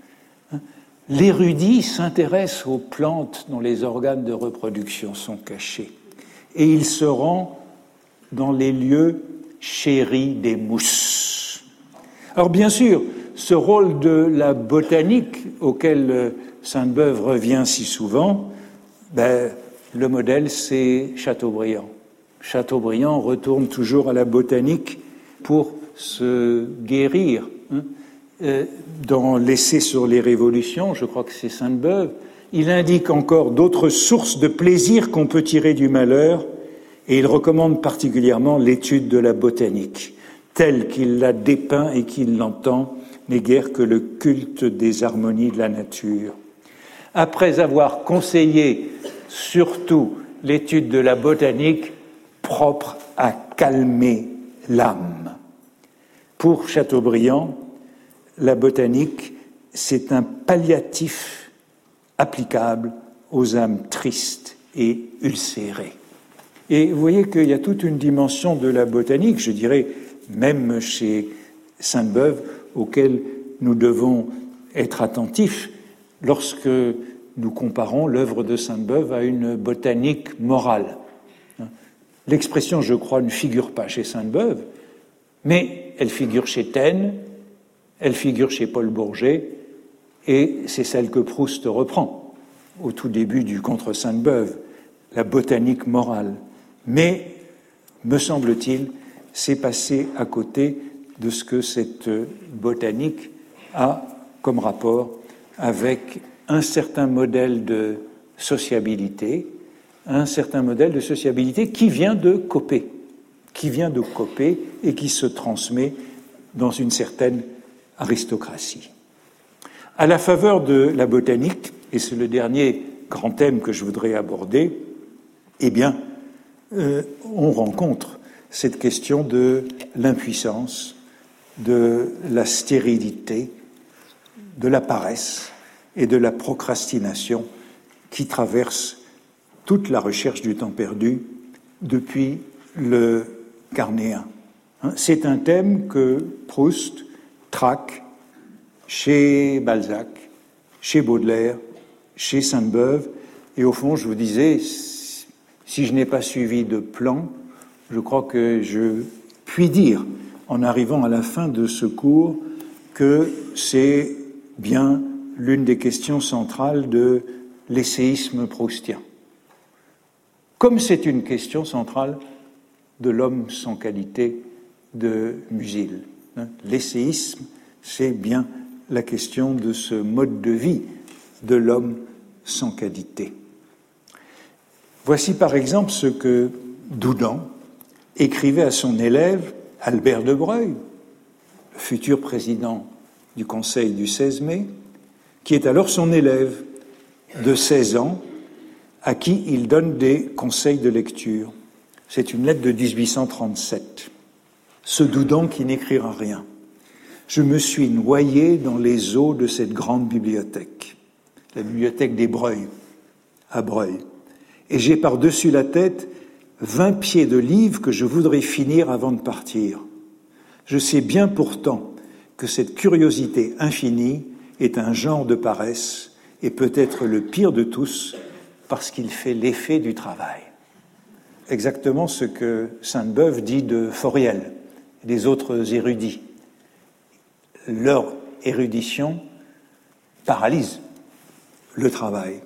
L'érudit s'intéresse aux plantes dont les organes de reproduction sont cachés et il se rend dans les lieux chéris des mousses. Alors bien sûr, ce rôle de la botanique auquel Sainte-Beuve revient si souvent, ben, le modèle c'est Chateaubriand. Chateaubriand retourne toujours à la botanique pour se guérir. Hein. Dans l'essai sur les révolutions, je crois que c'est Sainte-Beuve, il indique encore d'autres sources de plaisir qu'on peut tirer du malheur Et il recommande particulièrement l'étude de la botanique, telle qu'il la dépeint et qu'il l'entend, n'est guère que le culte des harmonies de la nature. Après avoir conseillé surtout l'étude de la botanique propre à calmer l'âme. Pour Chateaubriand, la botanique, c'est un palliatif applicable aux âmes tristes et ulcérées. Et vous voyez qu'il y a toute une dimension de la botanique, je dirais, même chez Sainte-Beuve, auquel nous devons être attentifs lorsque nous comparons l'œuvre de Sainte-Beuve à une botanique morale. L'expression, je crois, ne figure pas chez Sainte-Beuve, mais elle figure chez Taine, elle figure chez Paul Bourget, et c'est celle que Proust reprend au tout début du Contre Sainte-Beuve, la botanique morale. Mais, me semble-t-il, c'est passé à côté de ce que cette botanique a comme rapport avec un certain modèle de sociabilité, un certain modèle de sociabilité qui vient de Coppée, qui vient de Coppée et qui se transmet dans une certaine aristocratie. À la faveur de la botanique, et c'est le dernier grand thème que je voudrais aborder, eh bien, euh, on rencontre cette question de l'impuissance, de la stérilité, de la paresse et de la procrastination qui traverse toute la recherche du temps perdu depuis le Carnéen. C'est un thème que Proust traque chez Balzac, chez Baudelaire, chez Sainte-Beuve, et au fond, je vous disais, si je n'ai pas suivi de plan, je crois que je puis dire, en arrivant à la fin de ce cours, que c'est bien l'une des questions centrales de l'essayisme proustien. Comme c'est une question centrale de l'homme sans qualité de Musil. L'essayisme, c'est bien la question de ce mode de vie de l'homme sans qualité. Voici par exemple ce que Doudan écrivait à son élève Albert de Breuil, futur président du Conseil du seize mai, qui est alors son élève de seize ans, à qui il donne des conseils de lecture. C'est une lettre de dix-huit cent trente-sept. Ce Doudan qui n'écrira rien. Je me suis noyé dans les eaux de cette grande bibliothèque, la bibliothèque des Breuil, à Breuil, et j'ai par-dessus la tête vingt pieds de livres que je voudrais finir avant de partir. Je sais bien pourtant que cette curiosité infinie est un genre de paresse et peut-être le pire de tous parce qu'il fait l'effet du travail. Exactement ce que Sainte-Beuve dit de Fauriel et des autres érudits. Leur érudition paralyse le travail.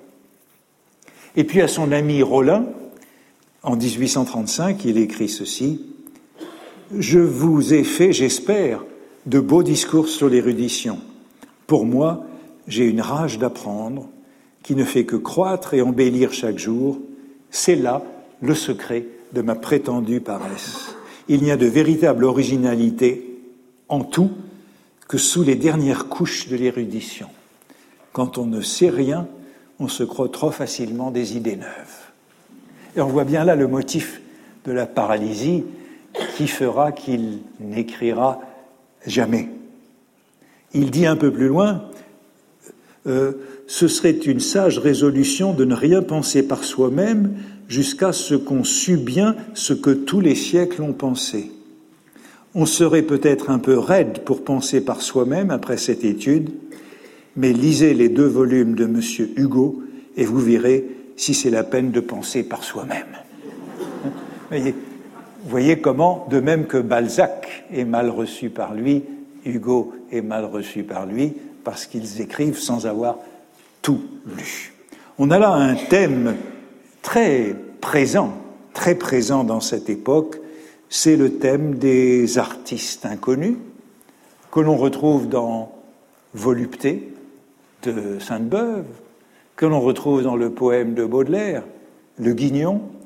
Et puis à son ami Rollin, en dix-huit cent trente-cinq, il écrit ceci: « Je vous ai fait, j'espère, de beaux discours sur l'érudition. Pour moi, j'ai une rage d'apprendre qui ne fait que croître et embellir chaque jour. C'est là le secret de ma prétendue paresse. Il n'y a de véritable originalité en tout que sous les dernières couches de l'érudition. Quand on ne sait rien, on se croit trop facilement des idées neuves. » Et on voit bien là le motif de la paralysie qui fera qu'il n'écrira jamais. Il dit un peu plus loin, euh, « Ce serait une sage résolution de ne rien penser par soi-même jusqu'à ce qu'on sût bien ce que tous les siècles ont pensé. On serait peut-être un peu raide pour penser par soi-même après cette étude, mais lisez les deux volumes de Monsieur Hugo et vous verrez si c'est la peine de penser par soi-même. » Voyez, vous voyez comment, de même que Balzac est mal reçu par lui, Hugo est mal reçu par lui, parce qu'ils écrivent sans avoir tout lu. On a là un thème très présent, très présent dans cette époque, c'est le thème des artistes inconnus, que l'on retrouve dans Volupté de Sainte-Beuve, que l'on retrouve dans le poème de Baudelaire, Le Guignon,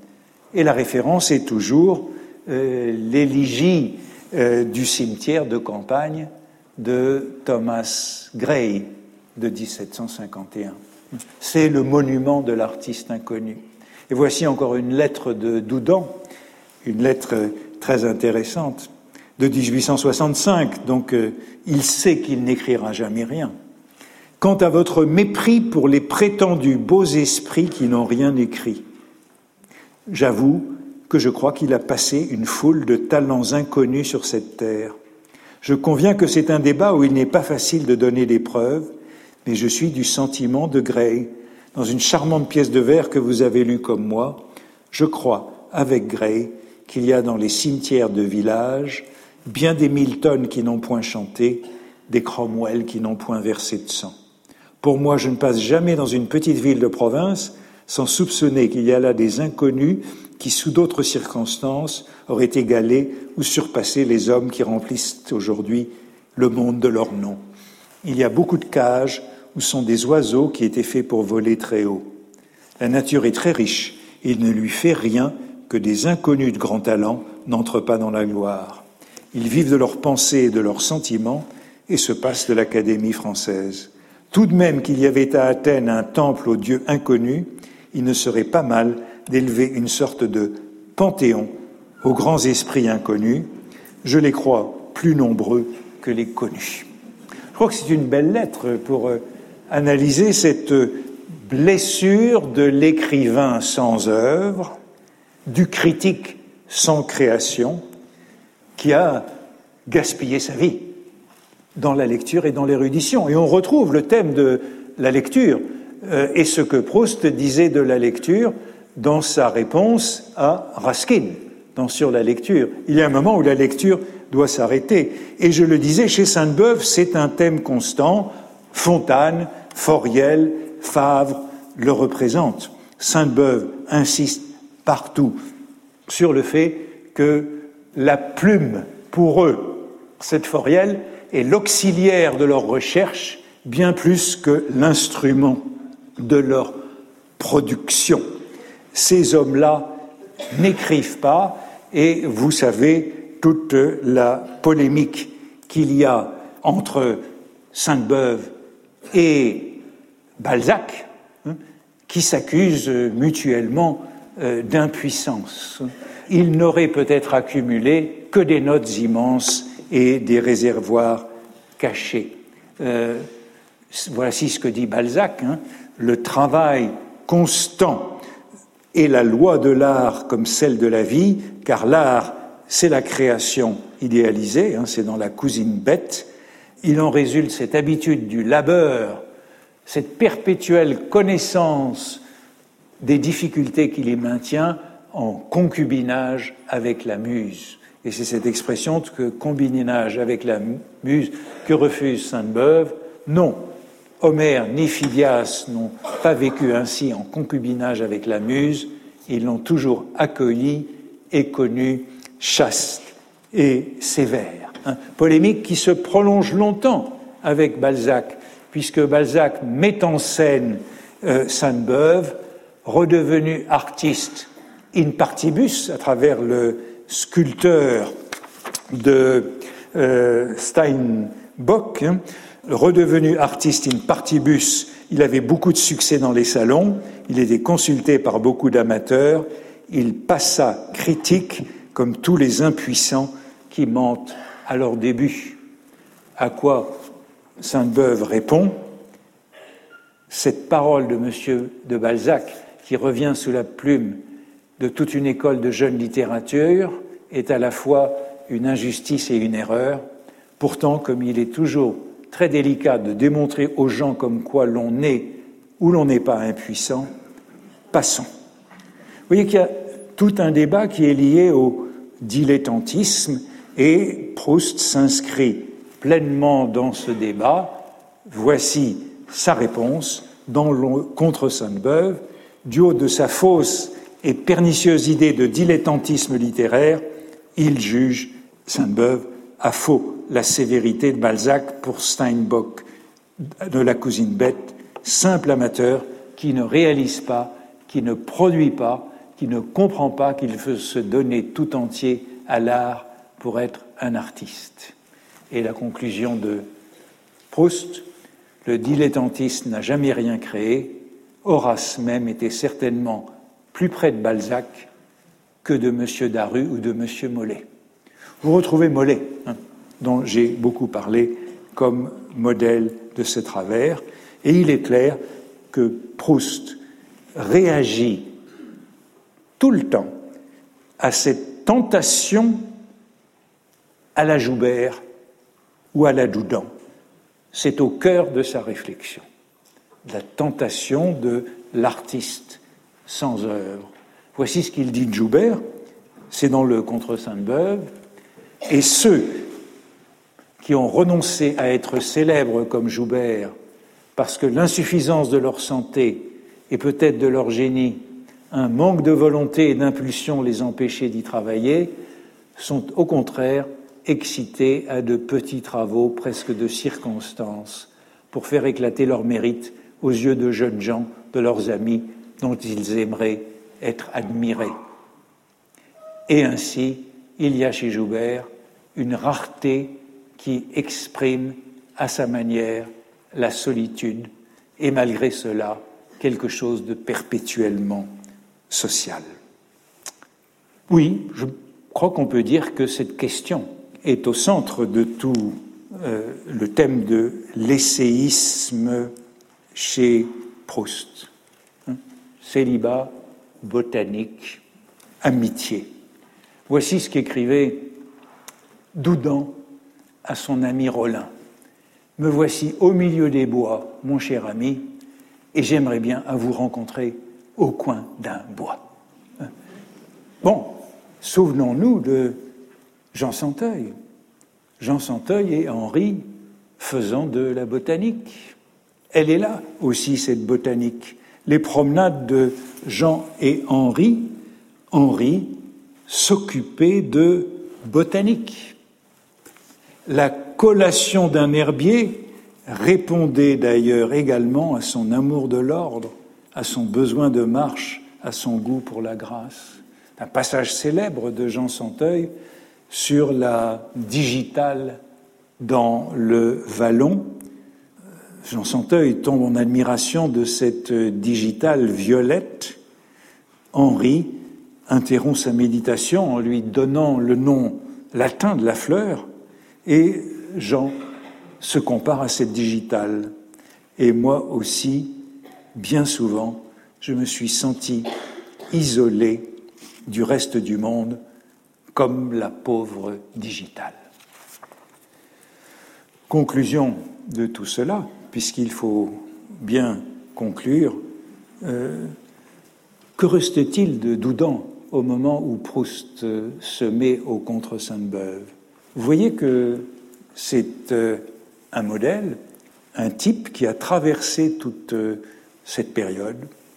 Et la référence est toujours euh, l'élégie euh, du cimetière de campagne de Thomas Gray de dix-sept cent cinquante et un. C'est le monument de l'artiste inconnu. Et voici encore une lettre de Doudan, une lettre très intéressante, de dix-huit cent soixante-cinq. Donc, euh, il sait qu'il n'écrira jamais rien. Quant à votre mépris pour les prétendus beaux esprits qui n'ont rien écrit, j'avoue que je crois qu'il a passé une foule de talents inconnus sur cette terre. Je conviens que c'est un débat où il n'est pas facile de donner des preuves, mais je suis du sentiment de Gray. Dans une charmante pièce de vers que vous avez lue comme moi, je crois, avec Gray, qu'il y a dans les cimetières de village bien des Milton qui n'ont point chanté, des Cromwell qui n'ont point versé de sang. Pour moi, je ne passe jamais dans une petite ville de province sans soupçonner qu'il y a là des inconnus qui, sous d'autres circonstances, auraient égalé ou surpassé les hommes qui remplissent aujourd'hui le monde de leur nom. Il y a beaucoup de cages où sont des oiseaux qui étaient faits pour voler très haut. La nature est très riche et il ne lui fait rien que des inconnus de grand talent n'entrent pas dans la gloire. Ils vivent de leurs pensées et de leurs sentiments et se passent de l'Académie française. Tout de même qu'il y avait à Athènes un temple aux dieux inconnus, il ne serait pas mal d'élever une sorte de panthéon aux grands esprits inconnus. Je les crois plus nombreux que les connus. Je crois que c'est une belle lettre pour analyser cette blessure de l'écrivain sans œuvre, du critique sans création, qui a gaspillé sa vie dans la lecture et dans l'érudition. Et on retrouve le thème de la lecture euh, et ce que Proust disait de la lecture dans sa réponse à Raskin, dans Sur la lecture. Il y a un moment où la lecture doit s'arrêter. Et je le disais, chez Sainte-Beuve, c'est un thème constant. Fontane, Fauriel, Favre le représentent. Sainte-Beuve insiste partout sur le fait que la plume, pour eux, cette Fauriel, est l'auxiliaire de leur recherche bien plus que l'instrument de leur production. Ces hommes-là n'écrivent pas, et vous savez toute la polémique qu'il y a entre Sainte-Beuve et Balzac, hein, qui s'accusent mutuellement euh, d'impuissance. Ils n'auraient peut-être accumulé que des notes immenses et des réservoirs cachés. Euh, voici ce que dit Balzac, hein, le travail constant est la loi de l'art comme celle de la vie, car l'art, c'est la création idéalisée, hein, c'est dans La cousine bête. Il en résulte cette habitude du labeur, cette perpétuelle connaissance des difficultés qui les maintient en concubinage avec la muse. Et c'est cette expression que concubinage avec la muse que refuse Sainte-Beuve. Non, Homère ni Phidias n'ont pas vécu ainsi en concubinage avec la muse. Ils l'ont toujours accueilli et connu chaste et sévère. Hein, polémique qui se prolonge longtemps avec Balzac, puisque Balzac met en scène euh, Sainte-Beuve, redevenu artiste in partibus, à travers le sculpteur de euh, Steinbock, hein, redevenu artiste in partibus. Il avait beaucoup de succès dans les salons, il était consulté par beaucoup d'amateurs, il passa critique comme tous les impuissants qui mentent à leur début. À quoi Sainte-Beuve répond: cette parole de Monsieur de Balzac, qui revient sous la plume de toute une école de jeune littérature, est à la fois une injustice et une erreur. Pourtant, comme il est toujours très délicat de démontrer aux gens comme quoi l'on est ou l'on n'est pas impuissant, passons. Vous voyez qu'il y a tout un débat qui est lié au dilettantisme et Proust s'inscrit pleinement dans ce débat. Voici sa réponse dans le contre Sainte-Beuve. Du haut de sa fausse et pernicieuse idée de dilettantisme littéraire, il juge Sainte-Beuve à faux la sévérité de Balzac pour Steinbock de La cousine bête, simple amateur qui ne réalise pas, qui ne produit pas, qui ne comprend pas qu'il faut se donner tout entier à l'art pour être un artiste. Et la conclusion de Proust, le dilettantiste n'a jamais rien créé, Horace même était certainement plus près de Balzac que de M. Daru ou de M. Molé. Vous retrouvez Molé, hein, dont j'ai beaucoup parlé comme modèle de ce travers, et il est clair que Proust réagit tout le temps à cette tentation à la Joubert ou à la Doudan. C'est au cœur de sa réflexion, la tentation de l'artiste sans œuvre. Voici ce qu'il dit de Joubert, c'est dans le Contre Sainte-Beuve, et ceux qui ont renoncé à être célèbres comme Joubert parce que l'insuffisance de leur santé et peut-être de leur génie, un manque de volonté et d'impulsion les empêchait d'y travailler, sont au contraire excités à de petits travaux presque de circonstance pour faire éclater leur mérite aux yeux de jeunes gens, de leurs amis, dont ils aimeraient être admirés. Et ainsi, il y a chez Joubert une rareté qui exprime à sa manière la solitude et malgré cela quelque chose de perpétuellement social. Oui, je crois qu'on peut dire que cette question est au centre de tout euh, le thème de l'essayisme chez Proust. Hein? Célibat, botanique, amitié. Voici ce qu'écrivait Doudan à son ami Rollin. « Me voici au milieu des bois, mon cher ami, et j'aimerais bien à vous rencontrer au coin d'un bois. » Bon, souvenons-nous de Jean Santeuil. Jean Santeuil et Henri faisant de la botanique. Elle est là aussi, cette botanique. Les promenades de Jean et Henri, Henri s'occupait de botanique. La collation d'un herbier répondait d'ailleurs également à son amour de l'ordre, à son besoin de marche, à son goût pour la grâce. Un passage célèbre de Jean Santeuil sur la digitale dans le Vallon. Jean Santeuil tombe en admiration de cette digitale violette. Henri interrompt sa méditation en lui donnant le nom latin de la fleur et Jean se compare à cette digitale. Et moi aussi, bien souvent, je me suis senti isolé du reste du monde comme la pauvre digitale. Conclusion de tout cela, puisqu'il faut bien conclure, euh, que reste-t-il de Doudan au moment où Proust euh, se met au Contre Sainte-Beuve? Vous voyez que c'est euh, un modèle, un type qui a traversé toute euh, cette période.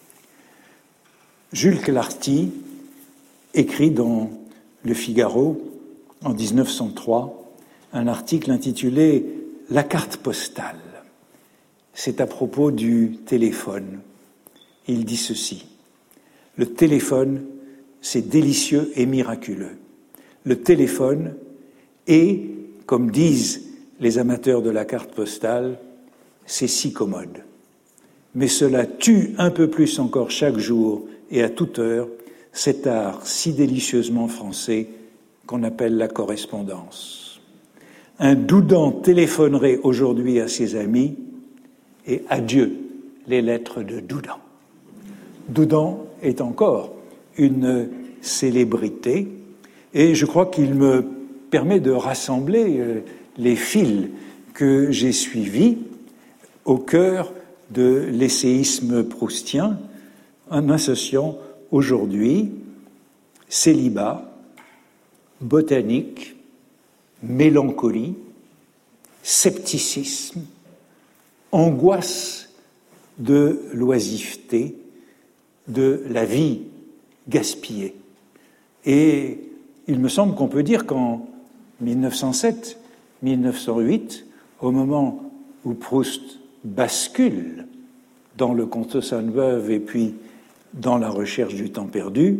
Jules Clarty écrit dans Le Figaro, en dix-neuf cent trois, un article intitulé « La carte postale ». C'est à propos du téléphone. Il dit ceci. « Le téléphone, c'est délicieux et miraculeux. Le téléphone est, comme disent les amateurs de la carte postale, c'est si commode. Mais cela tue un peu plus encore chaque jour et à toute heure cet art si délicieusement français qu'on appelle la correspondance. Un Doudan téléphonerait aujourd'hui à ses amis et adieu les lettres de Doudan. Doudan est encore une célébrité et je crois qu'il me permet de rassembler les fils que j'ai suivis au cœur de l'essayisme proustien en associant aujourd'hui célibat, botanique, mélancolie, scepticisme, angoisse de l'oisiveté, de la vie gaspillée. Et il me semble qu'on peut dire qu'en mille neuf cent sept, mille neuf cent huit, au moment où Proust bascule dans le Contre Sainte-Beuve et puis dans la recherche du temps perdu,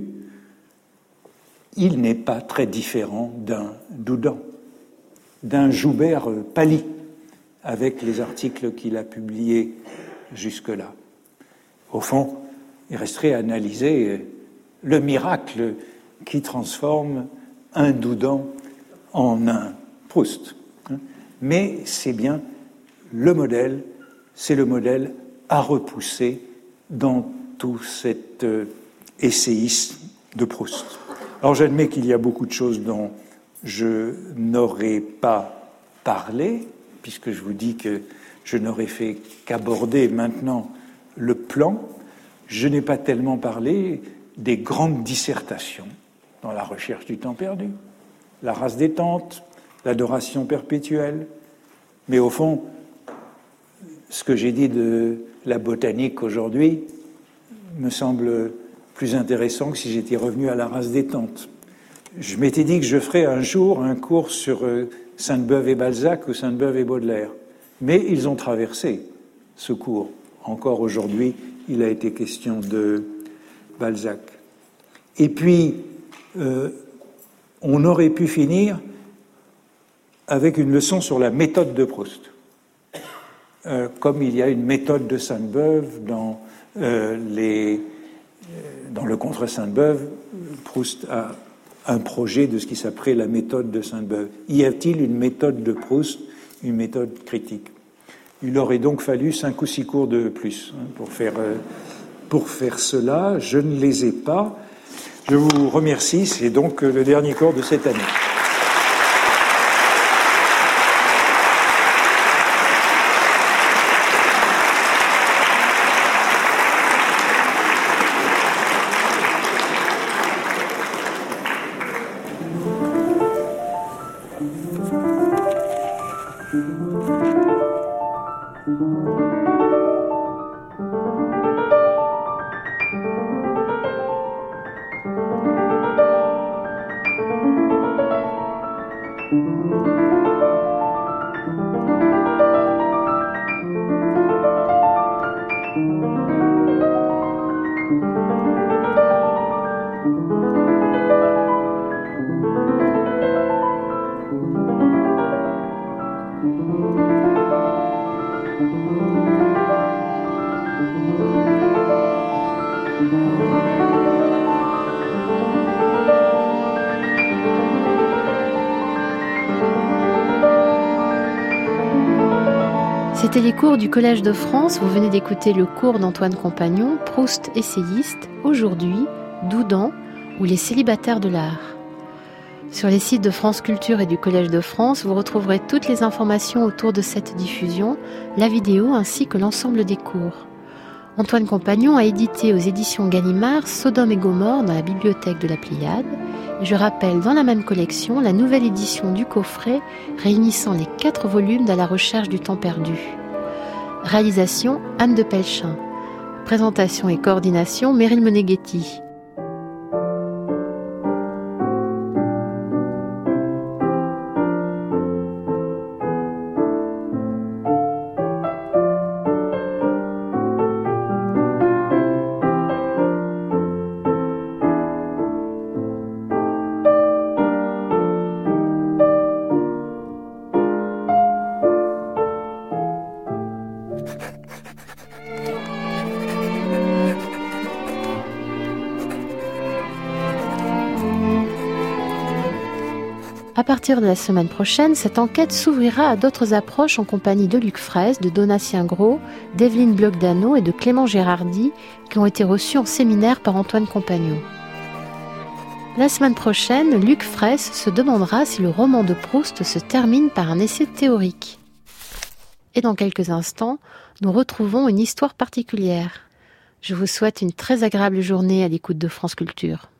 il n'est pas très différent d'un Doudan, d'un Joubert Paley, avec les articles qu'il a publiés jusque-là. Au fond, il resterait à analyser le miracle qui transforme un Doudan en un Proust. Mais c'est bien le modèle, c'est le modèle à repousser dans tout cet essayisme de Proust. Alors j'admets qu'il y a beaucoup de choses dont je n'aurais pas parlé, puisque je vous dis que je n'aurais fait qu'aborder maintenant le plan. Je n'ai pas tellement parlé des grandes dissertations dans la recherche du temps perdu, la race détente, l'adoration perpétuelle. Mais au fond, ce que j'ai dit de la botanique aujourd'hui me semble plus intéressant que si j'étais revenu à la race détente. Je m'étais dit que je ferais un jour un cours sur Sainte-Beuve et Balzac ou Sainte-Beuve et Baudelaire. Mais ils ont traversé ce cours. Encore aujourd'hui, il a été question de Balzac. Et puis, euh, on aurait pu finir avec une leçon sur la méthode de Proust. Euh, comme il y a une méthode de Sainte-Beuve dans, euh, les, euh, dans le Contre Sainte-Beuve, Proust a un projet de ce qui s'appelait la méthode de Sainte-Beuve. Y a-t-il une méthode de Proust, une méthode critique? Il aurait donc fallu cinq ou six cours de plus hein, pour faire, euh, pour faire cela. Je ne les ai pas. Je vous remercie. C'est donc le dernier cours de cette année. C'était les cours du Collège de France. Vous venez d'écouter le cours d'Antoine Compagnon, Proust essayiste, aujourd'hui, Doudan ou les célibataires de l'art. Sur les sites de France Culture et du Collège de France, vous retrouverez toutes les informations autour de cette diffusion, la vidéo ainsi que l'ensemble des cours. Antoine Compagnon a édité aux éditions Gallimard Sodome et Gomorrhe dans la bibliothèque de la Pléiade. Et je rappelle dans la même collection la nouvelle édition du coffret réunissant les quatre volumes de la recherche du temps perdu. Réalisation Anne de Pelchin. Présentation et coordination Meryl Moneghetti. À partir de la semaine prochaine, cette enquête s'ouvrira à d'autres approches en compagnie de Luc Fraisse, de Donatien Gros, d'Evelyne Bloch-Dano et de Clément Gérardi, qui ont été reçus en séminaire par Antoine Compagnon. La semaine prochaine, Luc Fraisse se demandera si le roman de Proust se termine par un essai théorique. Et dans quelques instants, nous retrouvons une histoire particulière. Je vous souhaite une très agréable journée à l'écoute de France Culture.